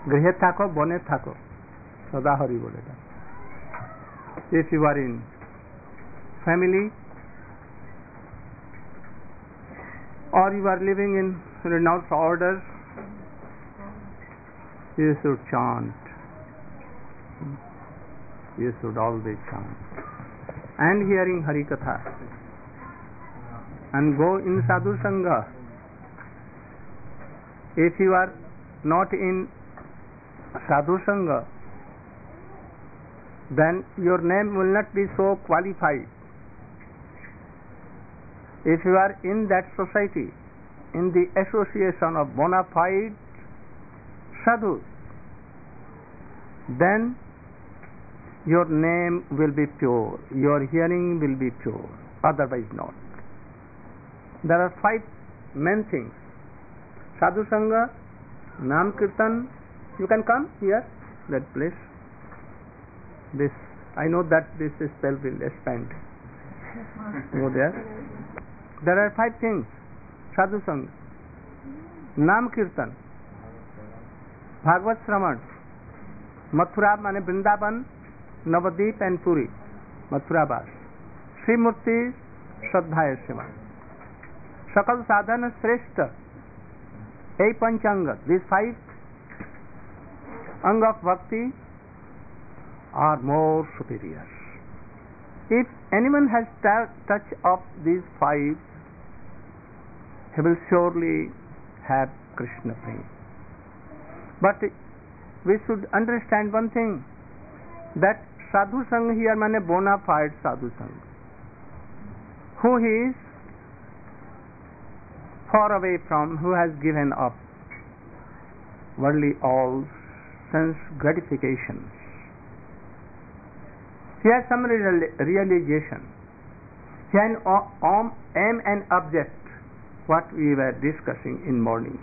গৃহে থাকো, বনে থাকো, সদা হরি বলে থাকো। If you are in family or you are living in renounced orders, you should chant. You should always chant. And hearing Hari Katha. And go in Sadhu Sangha. If you are not in Sadhu Sangha, then your name will not be so qualified. If you are in that society, in the association of bona fide sadhus, then your name will be pure, your hearing will be pure, otherwise not. There are 5 main things: Sadhu Sangha, Nam Kirtan. You can come here, that place. This, I know that this spell will expand. Go there. There are 5 things: Sadhu Sangha, Nam Kirtan, Bhagavad Shravan, Mathura mane Vrindavan, Navadvip and Puri, Mathura Vas, Sri Murti, Shraddhaya Seva, Sakal Sadhana Shrestha, A Panchanga. These 5 Anga of Bhakti are more superior. If anyone has touch of these 5, he will surely have Krishna prema. But we should understand one thing, that Sadhu Sangha here means bona fide Sadhu Sangha. Who he is far away from, who has given up worldly all sense gratifications. He has some realization. He has aim and object, what we were discussing in morning.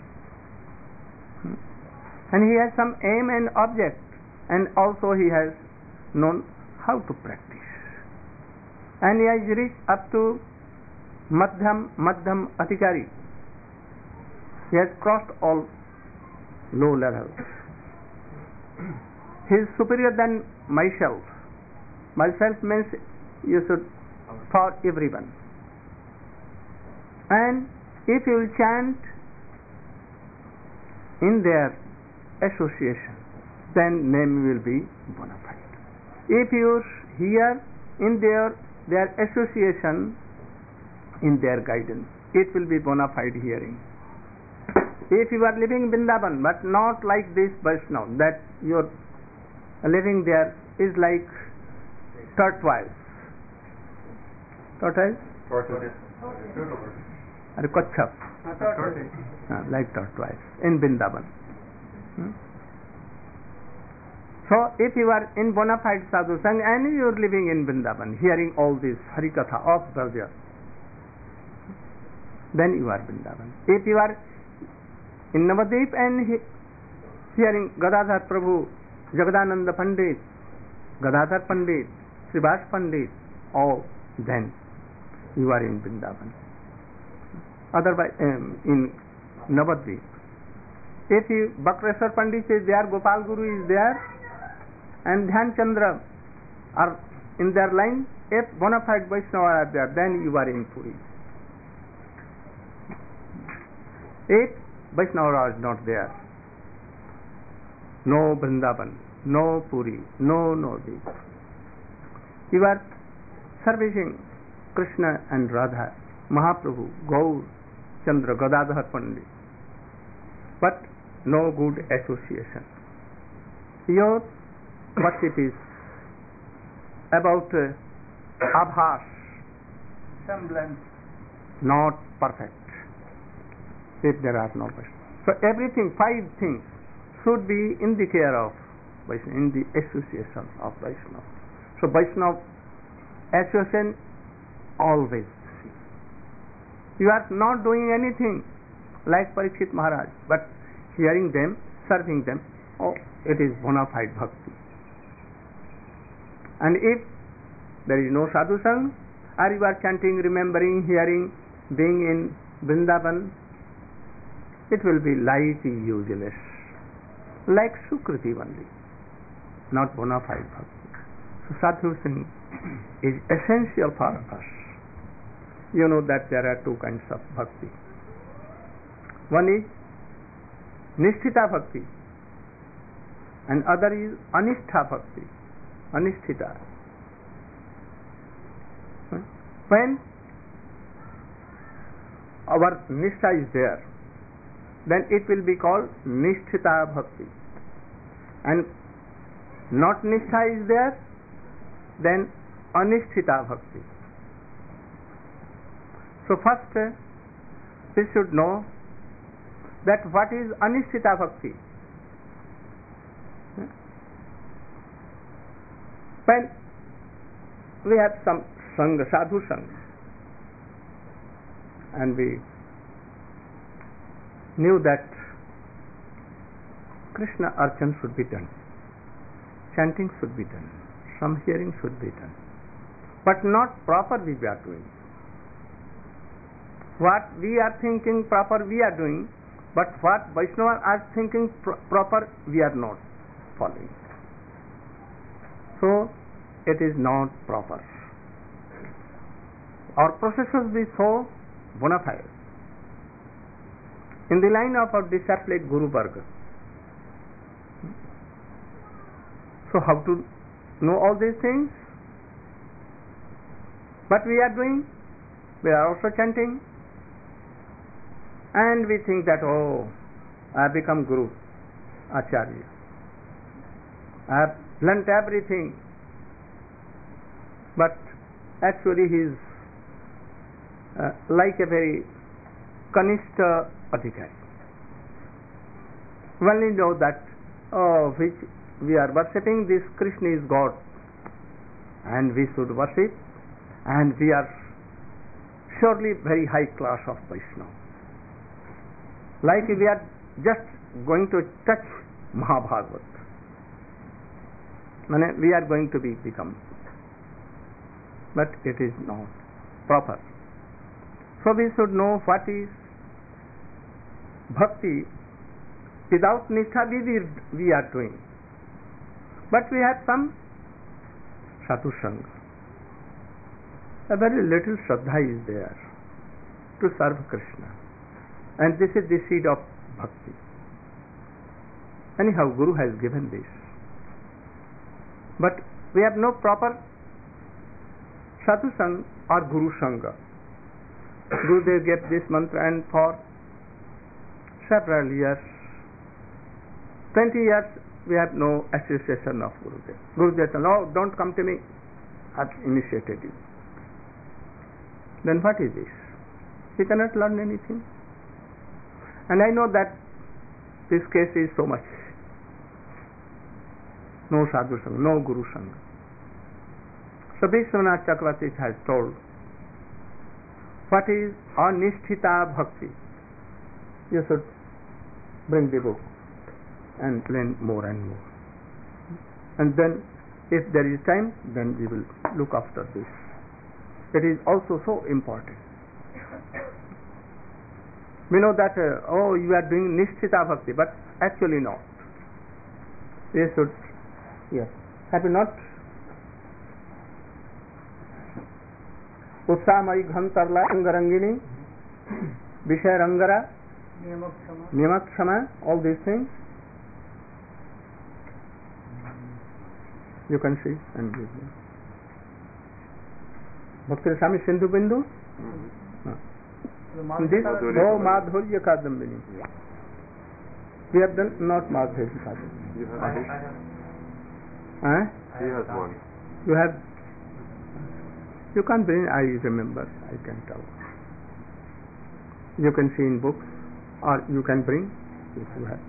And he has some aim and object, and also he has known how to practice. And he has reached up to Madhyam Adhikari. He has crossed all low levels. He is superior than myself. Myself means you should for everyone. And if you will chant in their association, then name will be bona fide. If you hear in their association, in their guidance, it will be bona fide hearing. If you are living in Vrindavan, but not like this Vaishnava, that your living there is like tortoise. Tortoise? Or Kachap. Like tortoise in Vrindavan. So if you are in bona fide Sadhu Sangha and you are living in Vrindavan, hearing all this Hari Katha of Brahja, then you are Vrindavan. If you are in Navadvip and hearing Gadadhar Prabhu, Jagadananda Pandit, Gadadhar Pandit, Srivas Pandit, oh, then you are in Vrindavan. Otherwise, in Navadvip. If you, Bakreshwar Pandit is there, Gopal Guru is there, and Dhyan Chandra are in their line, if bona fide Vaishnava are there, then you are in Puri. If Vaishnava is not there, no Vrindavan, no Puri, no Navadvip. You are servicing Krishna and Radha, Mahaprabhu, Gaur, Chandra, Gadadhar Pandit, but no good association. Your worship is about abhas, semblance, not perfect, if there are no Vaishnava. So everything, 5 things should be in the care of Vaishnava, in the association of Vaishnava. So Vaishnava association always. You are not doing anything like Parikshit Maharaj, but hearing them, serving them, oh, it is bona fide bhakti. And if there is no Sadhu Sangha, or you are chanting, remembering, hearing, being in Vrindavan, it will be light useless. like Sukriti only, not bona fide bhakti. So sadhu singh is essential for us. You know that there are two kinds of bhakti. One is Nishtita bhakti and other is Anishtha bhakti. Anishtita. When our Nishtha is there, then it will be called Nishtita bhakti. And not Nishtha is there, then Anishtita bhakti. So first we should know that what is Anishtita bhakti. When we have some Sangha, sadhu Sangha, and we knew that Krishna Archan should be done, chanting should be done, some hearing should be done, but not properly we are doing. What we are thinking proper we are doing, but what Vaishnavas are thinking proper we are not following. So it is not proper. Our process should be so bona fide. In the line of our disciple Guru Varga. So how to know all these things? But we are doing, we are also chanting, and we think that, oh, I have become Guru, Acharya. I have learnt everything. But actually he is like a very Kanishta Adhikari. We only know that, which we are worshipping, this Krishna is God, and we should worship, and we are surely very high class of Vaishnava. Like we are just going to touch Mahabharata. We are going to become. But it is not proper. So we should know what is bhakti. Without Nishtha we are doing. But we have some sadhu sangha. A very little Shraddha is there to serve Krishna. And this is the seed of bhakti. Anyhow, Guru has given this. But we have no proper sadhu sangha or Guru sangha. Gurudev gave this mantra, and for several years, 20 years, we have no association of Gurudev. Gurudev said, no, don't come to me. I've initiated you. Then what is this? We cannot learn anything. And I know that this case is so much. No sadhu sangha, no Guru sangha. So Vishwanath Chakravarti has told, what is Anishtita bhakti? You should bring the book and learn more and more. And then, if there is time, then we will look after this. It is also so important. We know that, you are doing Nishtita bhakti, but actually not. You should, yes. Have you not? Utsamai Ghantarla Angarangini, Vishaya Rangara, Niyamakshama, all these things. You can see and give me. Bhakti Rasami Sindhu Bindu? This, oh, Madhurya Kadambini. We have done not Madhurya Kadambini. You have He has one. You have. You can't bring, I remember, I can tell. You can see in books, or you can bring if you have.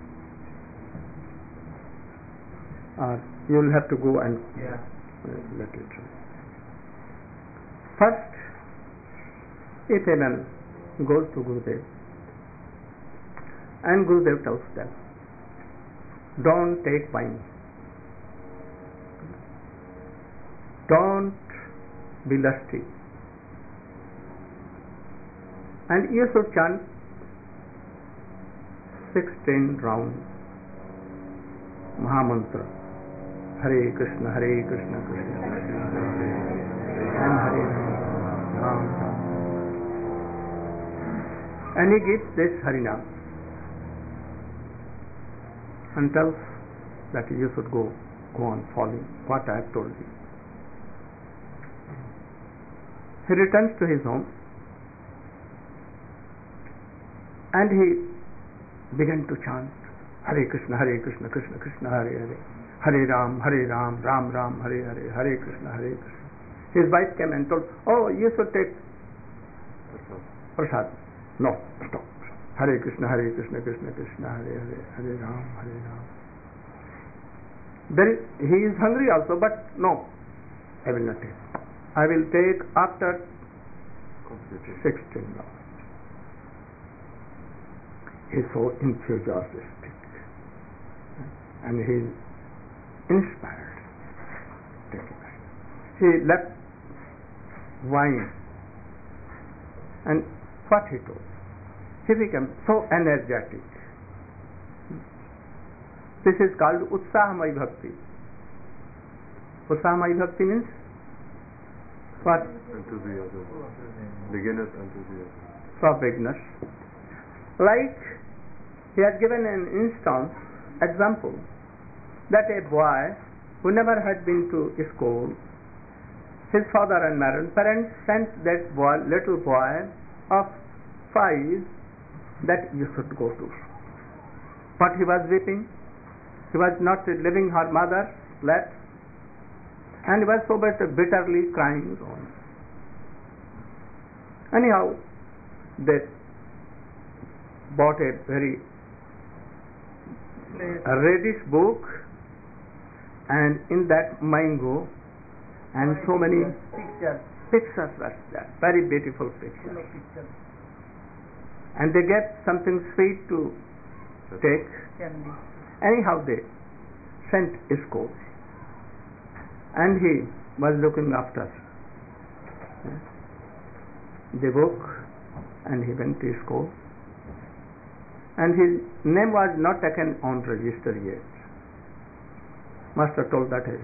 Or you will have to go and let it try. First, if a man goes to Gurudev, and Gurudev tells them, don't take wine, don't be lusty, and you should chant 16 rounds Mahamantra. Hare Krishna, Krishna Krishna, and Hare Ram, Ram. And he gives this Harinam and tells that you should go on following what I have told you. He returns to his home and he began to chant Hare Krishna, Krishna Krishna, Hare Hare, Hare Ram, Ram Ram, Hare Hare, Hare Krishna, Hare Krishna. His wife came and told, oh, you should take prasad. No, stop. Hare Krishna, Krishna Krishna, Hare Hare, Hare Ram, Hare Ram. Then he is hungry also, but no, I will not take. I will take after 16 hours. He is so enthusiastic and he is inspired. He left wine and what he told, he became so energetic. This is called Utsahamai Bhakti. Utsahamai Bhakti means what? Enthusiasm. Beginner's enthusiasm. For beginners. Like he has given an example that a boy who never had been to school, his father and parents sent that boy, little boy of 5, that you should go to. But he was weeping. He was not leaving her mother's lap, and he was so bitterly crying on. Anyhow, they bought a very reddish book, and in that mango, and so many pictures were there, very beautiful pictures. And they get something sweet to take. Anyhow, they sent school, and he was looking after the book, and he went to school, and his name was not taken on register yet. Master told that,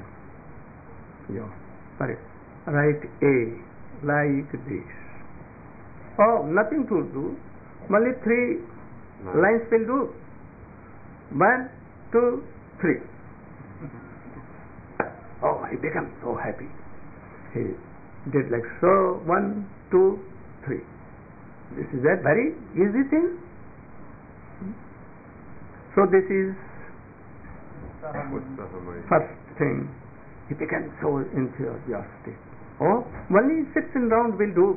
write A like this. Oh, nothing to do, only 3 lines will do. 1, 2, 3. Oh, he became so happy. He did like so, 1, 2, 3. This is a very easy thing. So this is first thing. He became so enthusiastic. Oh, only 16 rounds will do.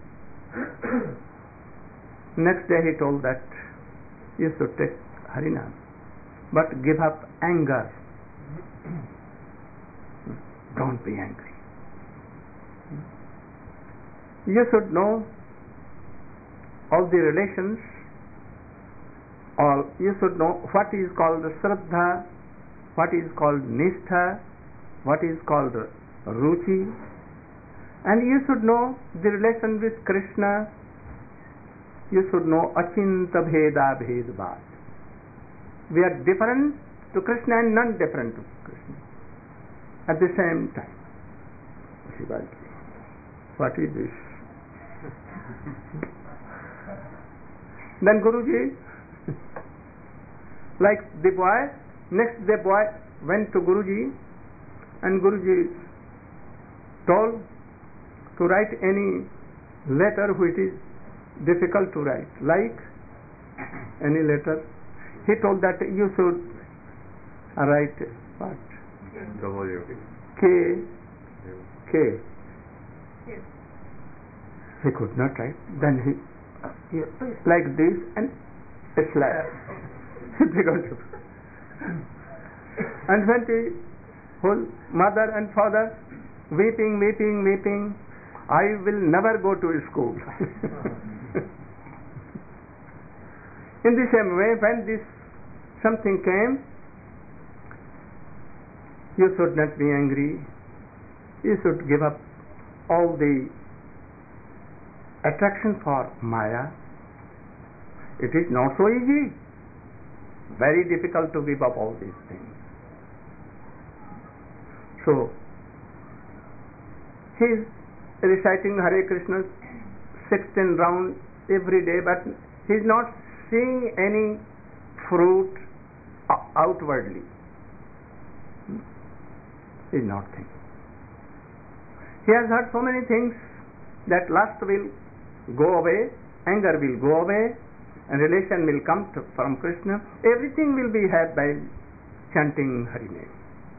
Next day he told that you should take Harinam, but give up anger. Don't be angry. You should know all the relations, or you should know what is called Shraddha, what is called Nishtha, what is called Ruchi, and you should know the relation with Krishna. You should know Achinta Bheda Bhedbad. We are different to Krishna and non-different to Krishna at the same time. What is this? Then Guruji, like the boy, next the boy went to Guruji, and Guruji told to write any letter which is difficult to write, like any letter. He told that you should write what? W. K. K. He could not write. Then he like this and a slap. He began to. And when the whole mother and father weeping, I will never go to school. In the same way, when this something came, you should not be angry. You should give up all the attraction for Maya. It is not so easy. Very difficult to give up all these things. So he is reciting Hare Krishna 16 rounds every day, but he is not seeing any fruit outwardly. He is not thinking. He has heard so many things that lust will go away, anger will go away, and relation will come from Krishna. Everything will be had by chanting Hari name.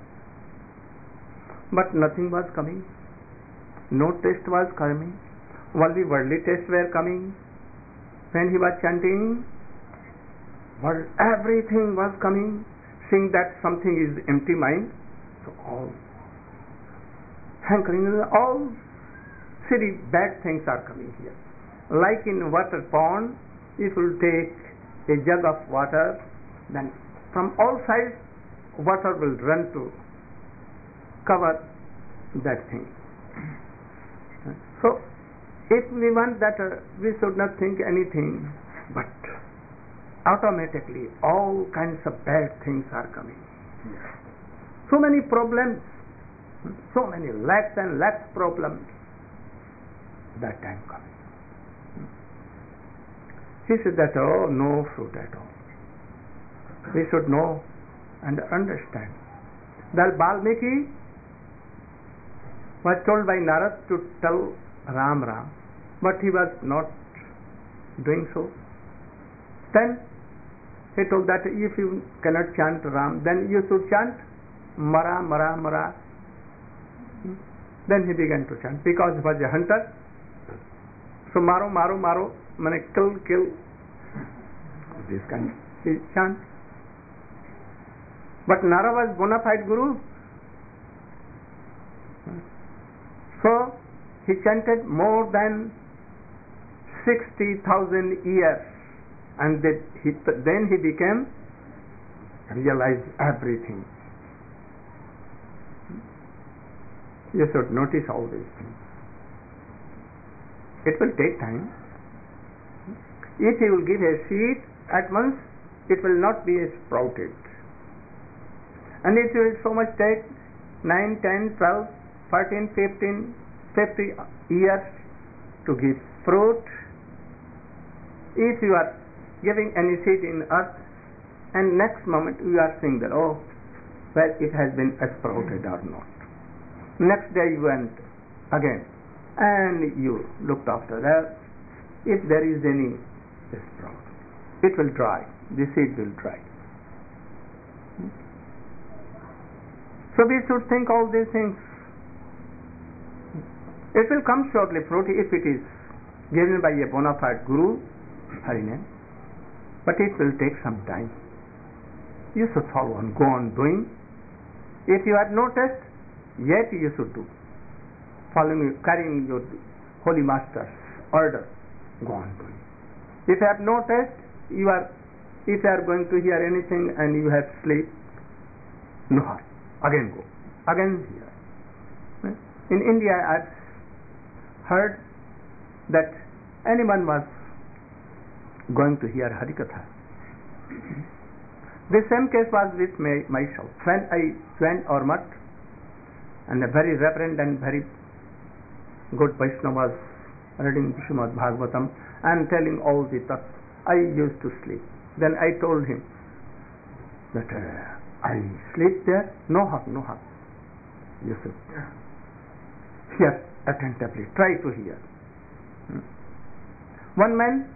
But nothing was coming. No taste was coming. Only worldly tastes were coming. When he was chanting, everything was coming. Seeing that something is empty mind, so all hankering, all silly bad things are coming here. Like in water pond, if you take a jug of water, then from all sides water will run to cover that thing. So if we want that, we should not think anything, but automatically all kinds of bad things are coming. So many problems, so many lakhs and lakhs problems that time coming. He said that, oh, no fruit at all. We should know and understand. That Valmiki was told by Narad to tell Ram Ram, but he was not doing so. Then he told that if you cannot chant Ram, then you should chant Mara, Mara, Mara. Then he began to chant because he was a hunter. So Maro, Maro, Maro, means kill, kill. This kind he chant. But Nara was bona fide guru. So he chanted more than 60,000 years, and then he became realized everything. You should notice all these things. It will take time. If he will give a seed at once, it will not be sprouted. And it will so much take 9, 10, 12, 14, 15, 50 years to give fruit. If you are giving any seed in earth, and next moment you are seeing that, oh, well, it has been sprouted or not. Next day you went again, and you looked after that. If there is any sprout, it will dry. The seed will dry. So we should think all these things. It will come shortly, fruit, if it is given by a bona fide guru, Hari name. But it will take some time. You should follow on, go on doing. If you have no taste, yet you should do. Following, carrying your holy master's order, go on doing. If you have no taste, if you are going to hear anything and you have sleep, no harm. Again go. Again hear. In India, I've heard that anyone was going to hear Harikatha. The same case was with myself. When I joined our mutt, and a very reverend and very good Vaishnava was reading Srimad Bhagavatam and telling all the thoughts, I used to sleep. Then I told him that I sleep there, no harm, no harm. You should hear attentively, try to hear. One man,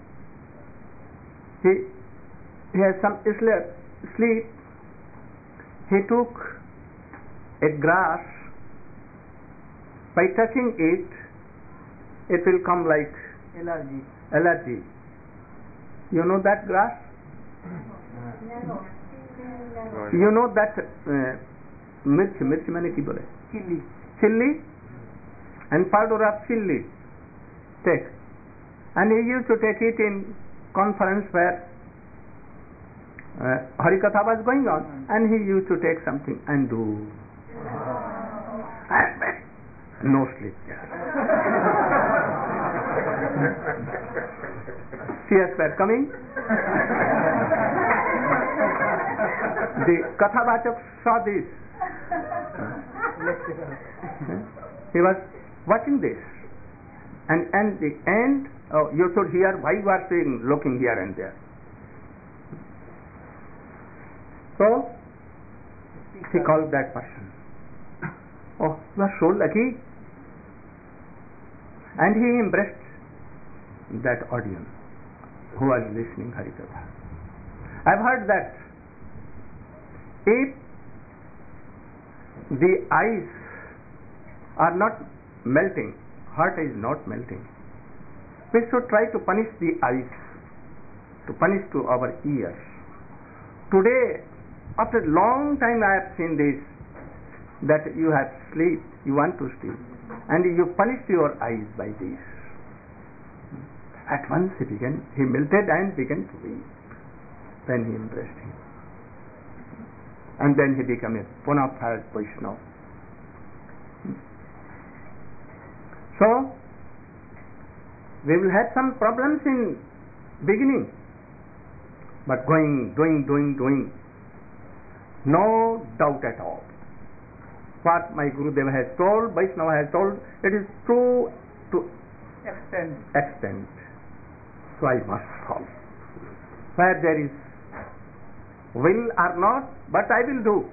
he has some sleep. He took a grass. By touching it, it will come like allergy. You know that grass? You know that mirchi mane ki bole? Chilli and powder of chilli. Take. And he used to take it in conference where Harikatha was going on, and he used to take something and do. No sleep there. Tears were coming. The Kathavachak saw this. He was watching this. And the end, you should hear why you are seeing, looking here and there. So, he called that person. Oh, you are so lucky. And he embraced that audience who was listening Harikatha. I've heard that if the eyes are not melting, heart is not melting, we should try to punish the eyes, to punish to our ears. Today, after a long time I have seen this, that you have sleep, you want to sleep, and you punished your eyes by this. At once he melted and began to weep. Then he embraced him. And then he became a bona fide Vaishnava. So, we will have some problems in beginning, but doing, no doubt at all. What my Gurudeva has told, Vaishnava has told, it is true to extent. So I must follow. Where there is will or not, but I will do.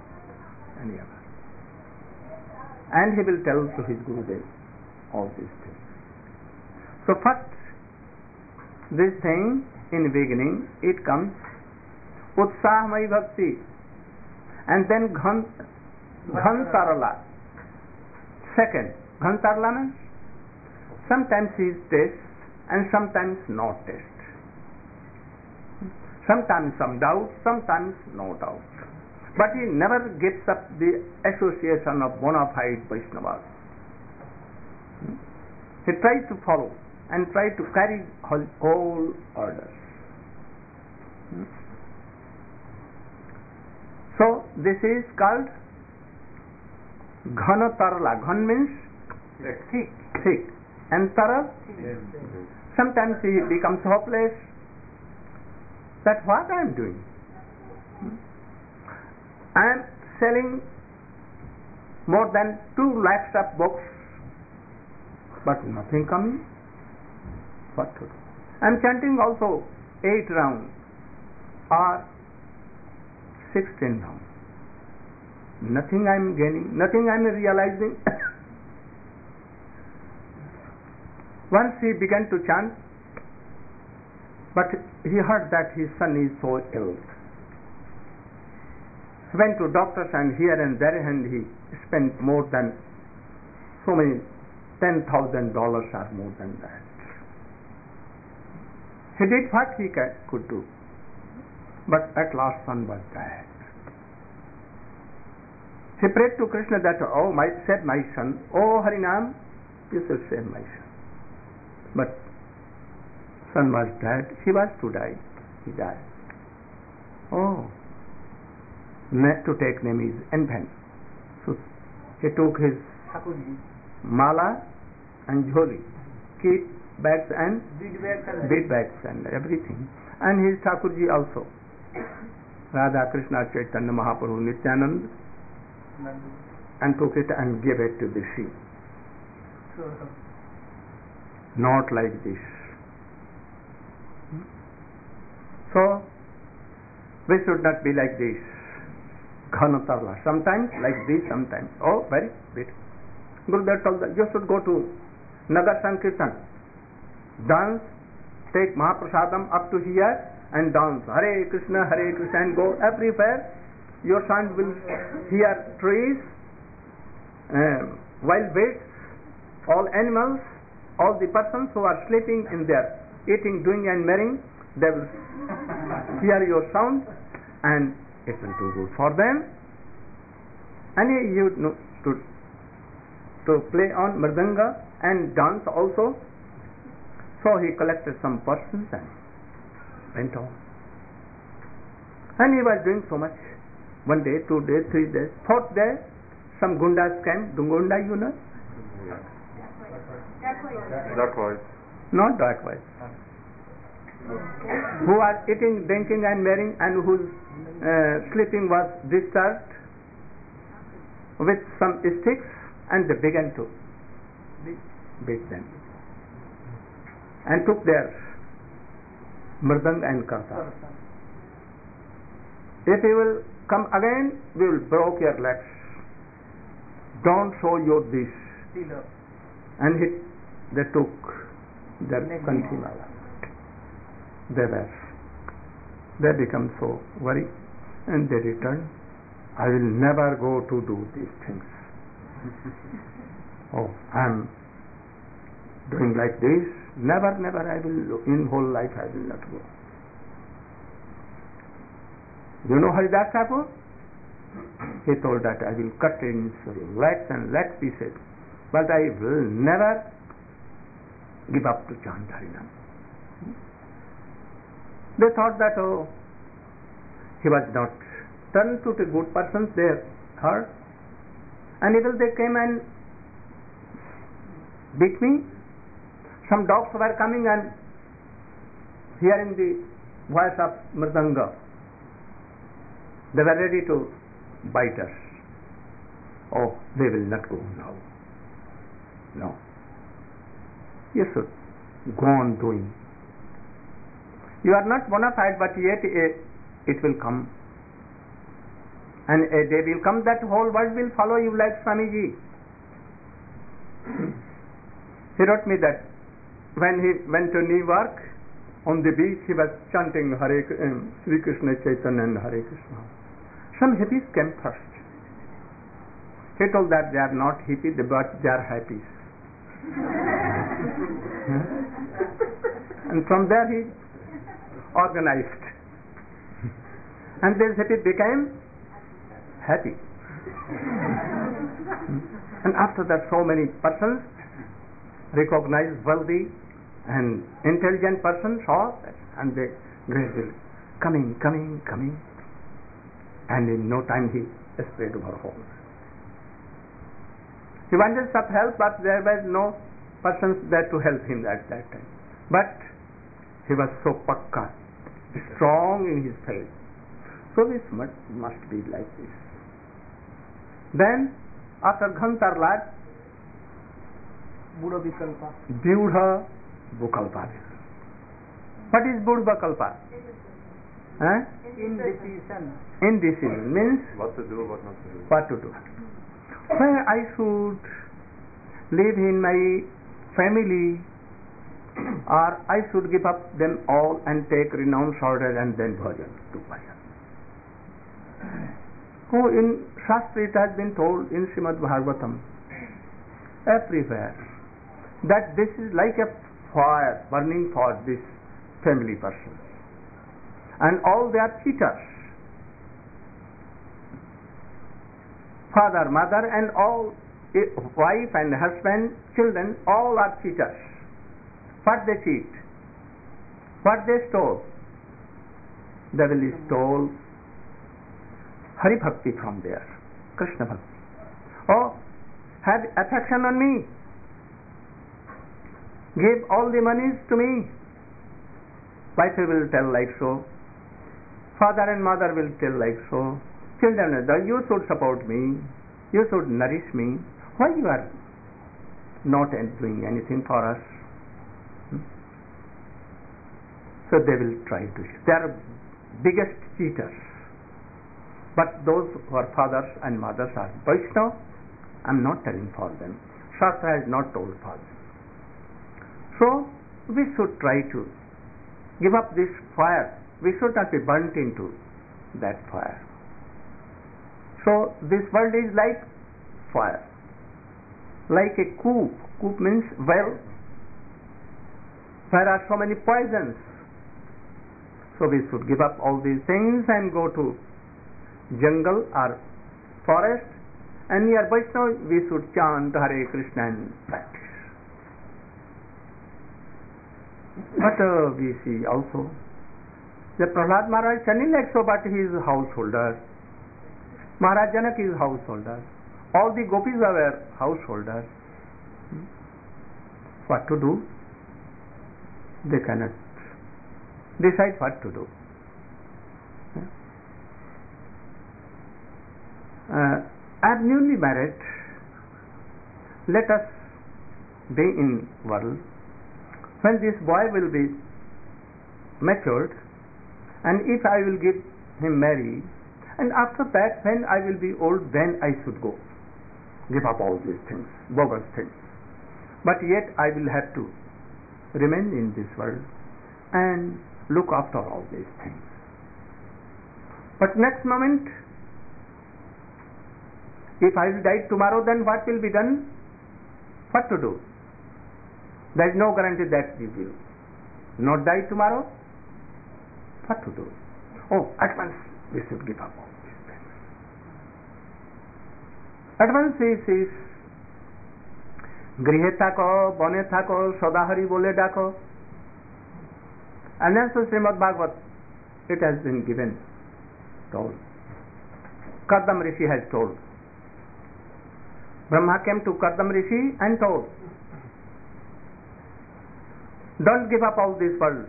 And he will tell to his Gurudev all these things. So first, this thing in beginning, it comes Utsahamayi Bhakti, and then Ghantarala. Second, Ghantarala means sometimes he is taste and sometimes no taste. Sometimes some doubt, sometimes no doubt. But he never gives up the association of bona fide Vaishnavas. He tries to follow and try to carry whole orders. So this is called Ghana Tarala. Ghan means thick. And Tara, sometimes he becomes hopeless. That's what I am doing. I am selling more than 2 lakhs of books, but nothing coming. What to do? I am chanting also 8 rounds or 16 rounds. Nothing I am gaining, nothing I am realizing. Once he began to chant, but he heard that his son is so ill. He went to doctors and here and there, and he spent more than so many $10,000 or more than that. He did what he could do, but at last son was dead. He prayed to Krishna that, oh, save my son, oh Harinam, you should save my son. But son was dead, he was to die, he died. Oh, to take name is infant. So he took his mala and jholi, kit bags and bead bags and everything, and his Thakurji also, Radha Krishna Chaitanya Mahaprabhu Nityanand, and took it and gave it to the sea. Not like this. So we should not be like this. Ghanatarla. Sometimes like this, sometimes. Oh, very beautiful. Gurudev told that you should go to Nagar Sankirtan, dance, take Mahaprasadam up to here and dance Hare Krishna, and go everywhere. Your son will hear trees, wild beasts, all animals, all the persons who are sleeping in there, eating, doing and marrying, they will hear your sound and it will do good for them. And you know to play on mridanga and dance also. So he collected some persons and went on. And he was doing so much. 1 day, 2 days, 3 days, 4th day, some gundas came. Gunda, you know? Dacoits. Not dacoits. Who are eating, drinking and marrying, and whose sleeping was disturbed. with some sticks, and they began to beat them, and took their mridang and kartal. If you will come again, we will break your legs. Don't show your this. And they took their kanthi mala. They become so worried, and they returned. I will never go to do these things. Oh, I am doing like this. Never, I will, in whole life I will not go. You know Haridas Thakur? He told that I will cut in legs and leg pieces, but I will never give up to chant Harinam. They thought that, oh, he was not turned to the good persons, they heard, and even they came and beat me. Some dogs were coming and hearing the voice of Mridanga, they were ready to bite us. Oh, they will not go now. No. You should go on doing. You are not bona fide, but yet it will come. And a day will come that whole world will follow you like Swamiji. He wrote me that when he went to New York, on the beach he was chanting Sri Krishna Chaitanya and Hare Krishna. Some hippies came first. He told that they are not hippies, but they are happies. And from there he organized. And these hippies became happy. And after that, so many persons recognized wealthy and intelligent persons saw that, and they gradually coming. And in no time he spread over whole. He wanted some help, but there were no persons there to help him at that time. But he was so pakka, strong in his faith. So this must be like this. Then, after Ghantar Lad, Buddha Vikalpa. What is Buddha Vikalpa? Indecision means what to do, what not to do. What to do. Where I should live in my family, or I should give up them all and take renounce order and then bhajan, do bhajan. Oh, in Shastra it has been told in Srimad Bhagavatam, everywhere, that this is like a fire burning for this family person. And all they are cheaters. Father, mother, and all, wife and husband, children, all are cheaters. What they cheat? What they stole? They will stole Hari Bhakti from there, Krishna Bhakti. Oh, have affection on me. Give all the monies to me. Wife will tell like so. Father and mother will tell like so. Children, you should support me. You should nourish me. Why you are not doing anything for us? So they will try to. They are biggest cheaters. But those who are fathers and mothers are Vaishnava. I am not telling for them. Shastra has not told for them. So we should try to give up this fire. We should not be burnt into that fire. So this world is like fire, like a coop. Coop means well. There are so many poisons. So we should give up all these things and go to jungle or forest, and near Vaishnava we should chant Hare Krishna and practice. But we see also that Prahlad Maharaj chanting like so, but he is a householder. Maharaj Janak is householder. All the gopis are householders. What to do? They cannot decide what to do. are newly married. Let us be in world. When this boy will be matured, and if I will give him marry, and after that when I will be old, then I should go. Give up all these things, bogus things. But yet I will have to remain in this world and look after all these things. But next moment, if I will die tomorrow, then what will be done? What to do? There is no guarantee that we will not die tomorrow. What to do? Oh, at once we should give up all these things. At once he says, গৃহে থাকো বনে থাকো সদাহরি বলে ডাকো. And also Srimad Bhagavat, it has been given, told. Kardam Rishi has told. Brahma came to Kardam Rishi and told, don't give up all this world.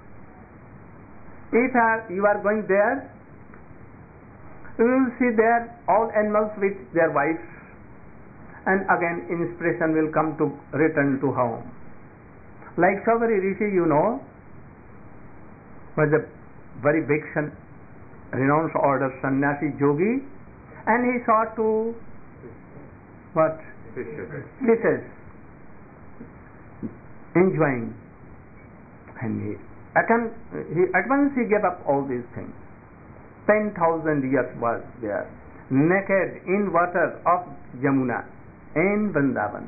If you are going there, you will see there all animals with their wives, and again inspiration will come to return to home. Like Saubhari Rishi, you know, was a very big renounced order sannyasi yogi, and he saw two what? Fishes enjoying, and he at once he gave up all these things. 10,000 years was there, naked in water of Yamuna in Vrindavan.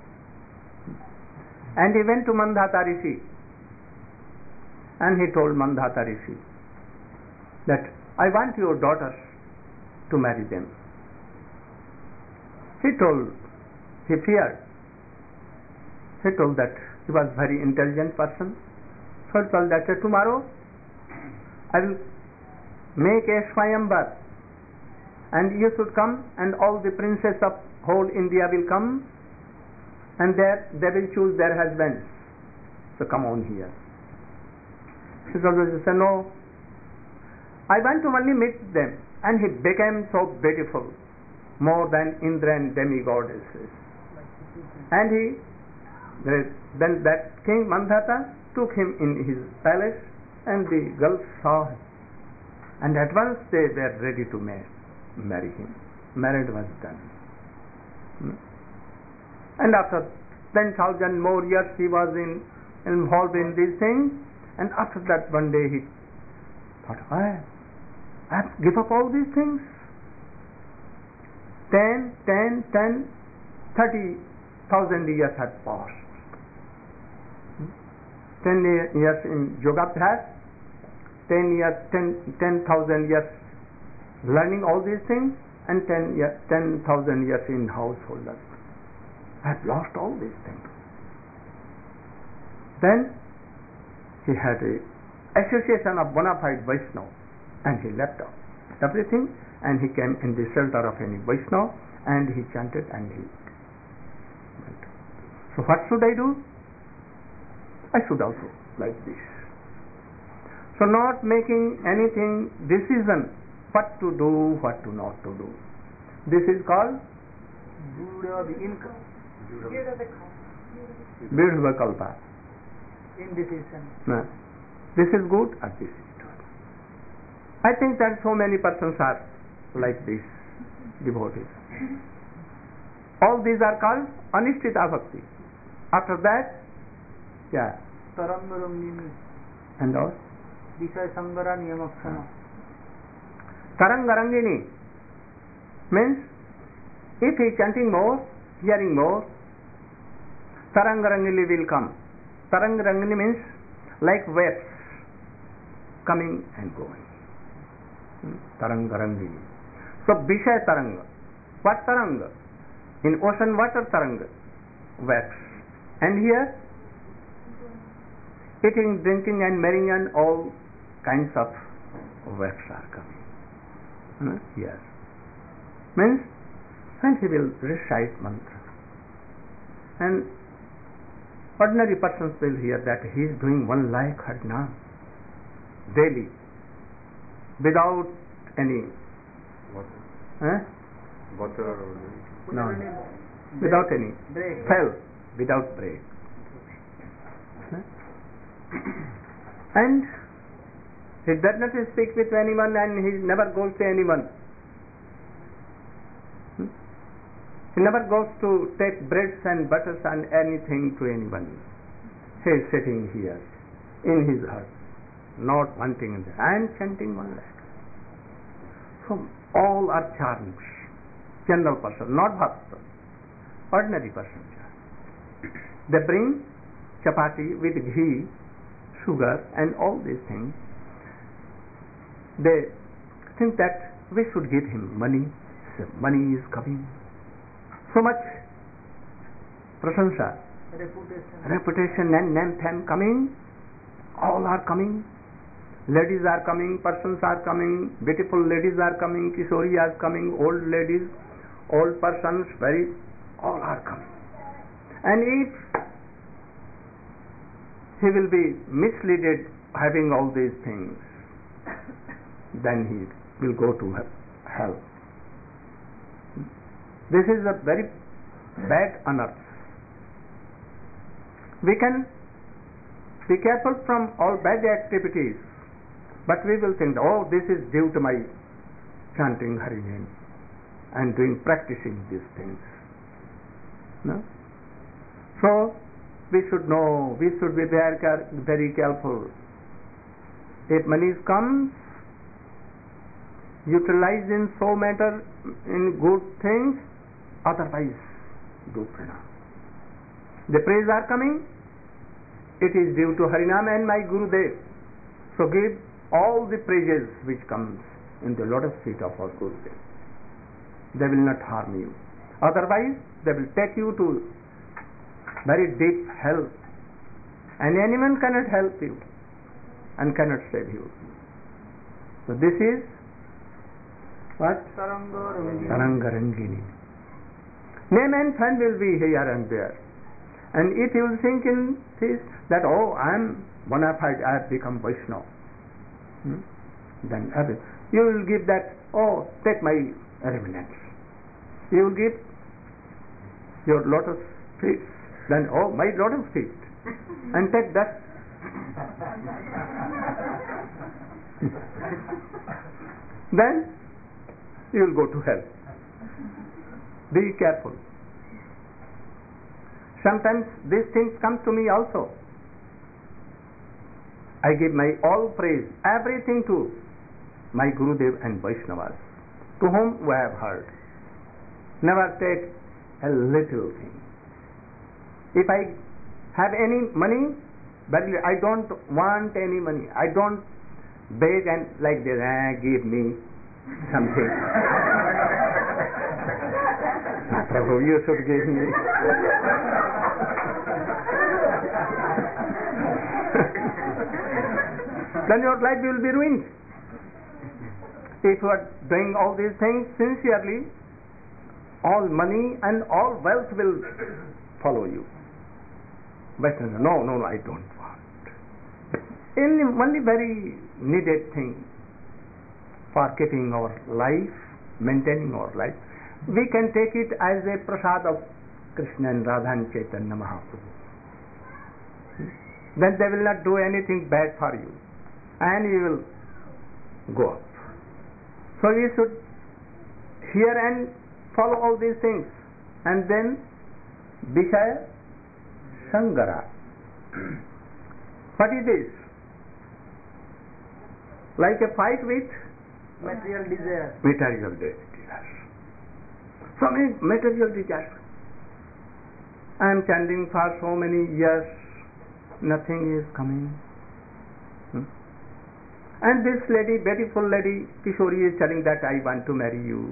And he went to Mandhata Rishi, and he told Mandhata Rishi that I want your daughters to marry them. He feared. He told that he was a very intelligent person. So he told that tomorrow I will make a Swayamvar, and you should come, and all the princes of whole India will come, and there they will choose their husbands. So come on here. He said, no, I want to only meet them. And he became so beautiful, more than Indra and demigoddesses. And then that king Mandhata took him in his palace, and the girls saw him. And at once they were ready to marry him. Marriage was done. And after 10,000 more years he was involved in these things, and after that one day he thought, I have to give up all these things. 30,000 years had passed. 10 years in Yogaabhyas, 10,000 years learning all these things, and 10,000 years in household life. I have lost all these things. Then he had a association of bona fide Vaishnava, and he left out everything, and he came in the shelter of any Vaishnava, and he chanted, and he went. So what should I do? I should also like this. So not making anything decision what to do, what to not to do. This is called Vidvakalpa. Indecision. No. This is good or this is good. I think that so many persons are like this, devotees. All these are called Anishtita Bhakti. After that, yeah. Tarangarangini. And all? Vishaya Sangara Niyamakshana. Tarangarangini means if he is chanting more, hearing more, Tarangarangini will come. Tarangarangini means like waves coming and going. Tarangarangini. So Vishaya Taranga. What Taranga? In ocean water Taranga. Waves. And here eating, drinking and marrying and all kinds of waves are coming. Yes. Means when he will recite mantra, and ordinary persons will hear that he is doing 1 lakh Harnam daily without any Butter or No, Without any without any. break. Fell without break. And he does not speak with anyone, and he never goes to anyone. He never goes to take breads and butters and anything to anyone. He is sitting here in his hut, not wanting and chanting one leg. So all are charmed. General person, not bhakta, ordinary person. They bring chapati with ghee, sugar, and all these things. They think that we should give him money. So money is coming. So much prasansa, reputation and name fame coming. All are coming. Ladies are coming, persons are coming, beautiful ladies are coming, Kishori are coming, old ladies, old persons, all are coming. And if he will be misled having all these things, then he will go to hell. This is a very bad unearth. We can be careful from all bad activities, but we will think, oh, this is due to my chanting Hari name and practicing these things. No? So we should know, we should be very careful. If money comes, utilize in so matter in good things, otherwise do pranam. The praise are coming, it is due to Harinam and my Gurudev. So give all the praises which comes in the lotus feet of our Gurudev. They will not harm you. Otherwise, they will take you to very deep hell. And anyone cannot help you and cannot save you. So this is what? Sarangarangini. Name and fame will be here and there. And if you think in this, that, oh, I am bona fide, I have become Vaishnava, then you will give that, oh, take my remnants. You will give your lotus feet, then, oh, my lotus feet, and take that. Then you will go to hell. Be careful. Sometimes these things come to me also. I give my all praise, everything to my Gurudev and Vaishnavas, to whom we have heard. Never take a little thing. If I have any money, but I don't want any money. I don't beg and like this, give me something. Prabhu, you should give me. Then your life will be ruined. If you are doing all these things sincerely, all money and all wealth will follow you. But no, I don't want. Only very needed thing for keeping our life, maintaining our life, we can take it as a prasad of Krishna and Radha and Chaitanya Mahaprabhu. Then they will not do anything bad for you, and you will go up. So you should hear and follow all these things, and then Vishaya Sangara. What is this? Like a fight with material desire. Material desires. So many material desires. I am chanting for so many years, nothing is coming. And this lady, beautiful lady, Kishori, is telling that I want to marry you.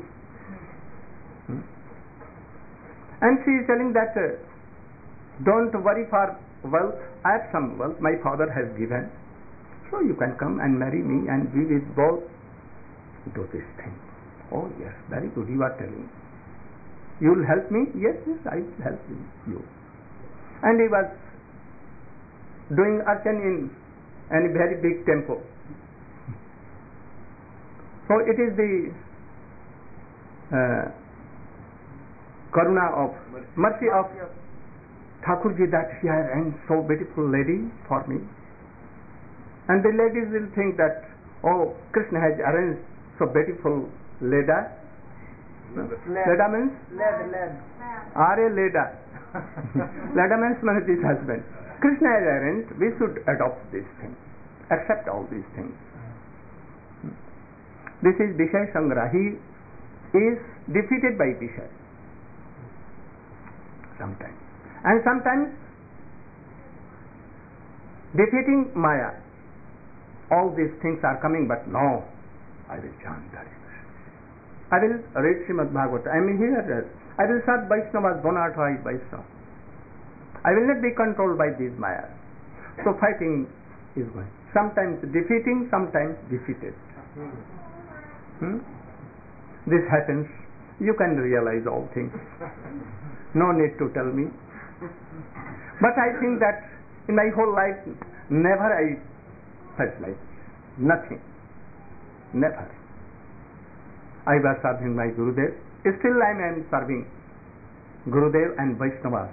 And she is telling that don't worry for wealth, I have some wealth, my father has given. So you can come and marry me and we will both do this thing. Oh yes, very good, you are telling. You will help me? Yes, I will help you. And he was doing archan in a very big temple. So it is the karuna of mercy of Thakurji that he has arranged so beautiful lady for me. And the ladies will think that, oh, Krishna has arranged so beautiful leda. Leda means? Led. Are leda. Leda means Mahati's husband. Krishna has arranged, we should adopt these things, accept all these things. This is Vishaya Sangra. He is defeated by Vishaya. Sometimes. And sometimes defeating Maya. All these things are coming, but no, I will chant Hare Krishna. I will read Srimad Bhagavata. I am here. I will serve Vaishnavas, bona fide Vaishnava. I will not be controlled by these Maya. So fighting is going. Sometimes defeating, sometimes defeated. This happens. You can realize all things. No need to tell me. But I think that in my whole life, never I felt like this. Nothing. Never. I was serving my Gurudev. Still I am serving Gurudev and Vaishnavas.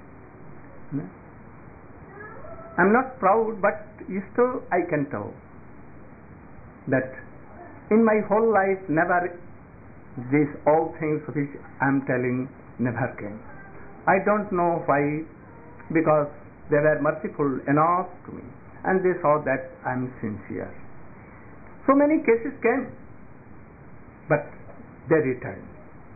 I am not proud, but still I can tell that in my whole life never these all things which I am telling never came. I don't know why, because they were merciful enough to me and they saw that I am sincere. So many cases came, but they returned.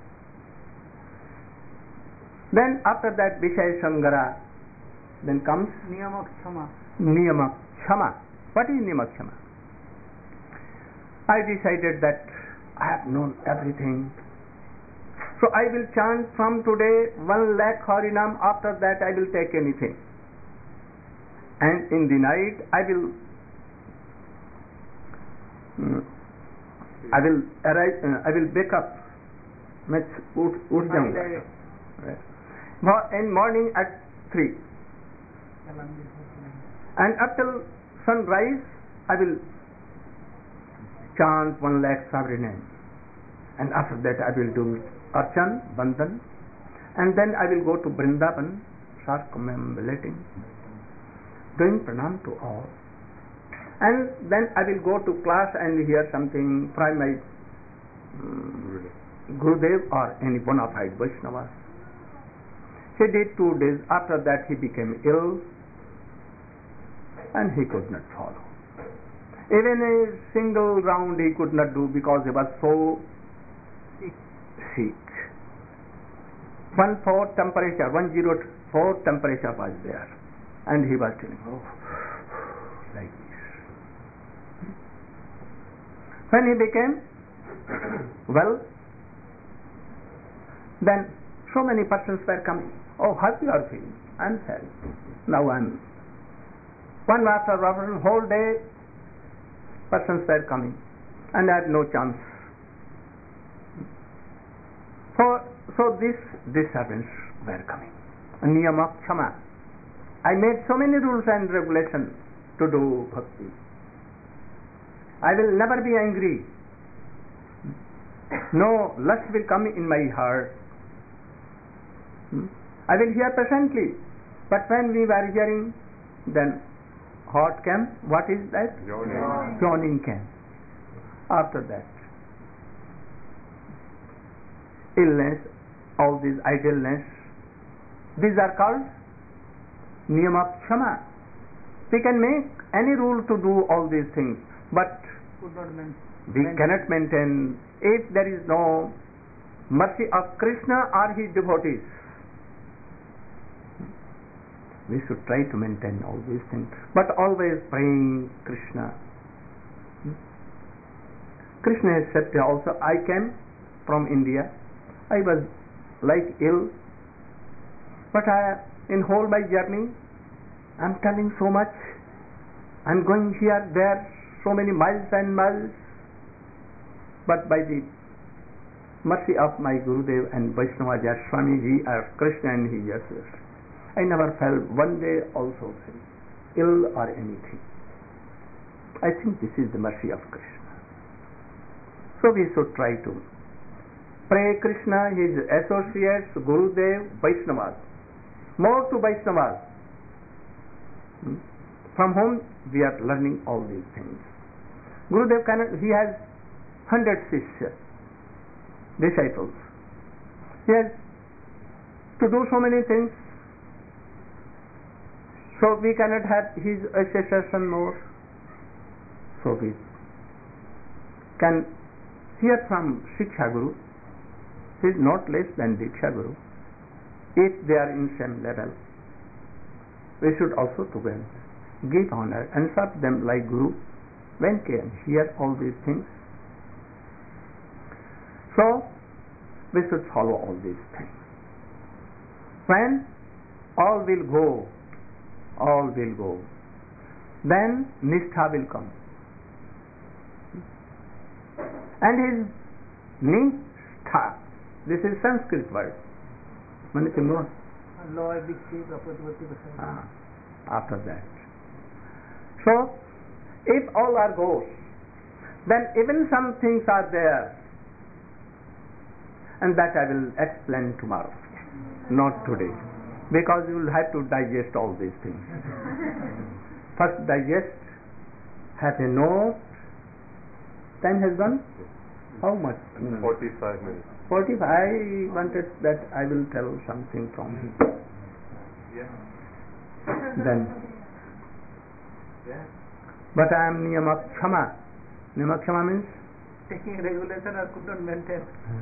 Then after that Vishaya Sangara, then comes Niyamak Kshama. Niyamak Kshama. What is Niyamak Kshama? I decided that I have known everything. So I will chant from today 1 lakh Harinam. After that I will take anything. And in the night I will arise. I will wake up. In morning at 3. And until sunrise I will chant 1 lakh sovereign name. And after that I will do Archan, Bandhan, and then I will go to Vrindavan, circumambulating, doing pranam to all. And then I will go to class and hear something from my Gurudev or any bona fide Vaishnava. He did 2 days. After that he became ill and he could not follow. Even a single round he could not do because he was so sick. 104 temperature, 104 temperature was there. And he was telling, oh, like this. When he became well, then so many persons were coming. Oh, how you are feeling? I'm sorry. Now I'm. One after another, whole day, persons were coming, and I had no chance. So these servants were coming. Niyama Kshama. I made so many rules and regulations to do bhakti. I will never be angry. No lust will come in my heart. I will hear patiently. But when we were hearing, then what came? What is that? Yawning came. After that, illness, all these idleness, these are called Niyama Kshama. We can make any rule to do all these things, but we cannot maintain if there is no mercy of Krishna or his devotees. We should try to maintain all these things, but always praying Krishna. Krishna has said also, I came from India. I was like ill, but in whole my journey, I'm telling so much. I'm going here, there, so many miles and miles. But by the mercy of my Gurudev and Vaishnava Swamiji or Krishna and his Jesus, I never felt one day also ill or anything. I think this is the mercy of Krishna. So we should try to Pray Krishna, his associates, Gurudev, Vaishnavas. More to Vaishnavas, from whom we are learning all these things. Gurudev he has 100 shishya, disciples. He has to do so many things. So we cannot have his association more. So we can hear from Shiksha Guru. He is not less than Diksha Guru. If they are in same level, we should also to them give honor and serve them like Guru when can hear all these things. So we should follow all these things. When all will go, then Nishtha will come. And his Nishtha, this is Sanskrit word. After that. So, if all are ghosts, then even some things are there, and that I will explain tomorrow, not today, because you will have to digest all these things. First digest, have a note. Time has gone? How much? 45 minutes. 45. I wanted that I will tell something from him. Yeah. Then. But I am Niyamakshama. Niyamakshama means? Taking regulation or could not maintain.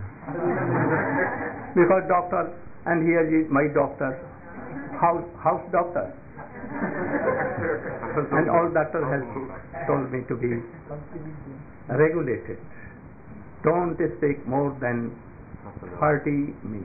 Because doctor, and here is my doctor, house doctor. And all doctor has told me to be regulated. Don't speak more than 30 minutes.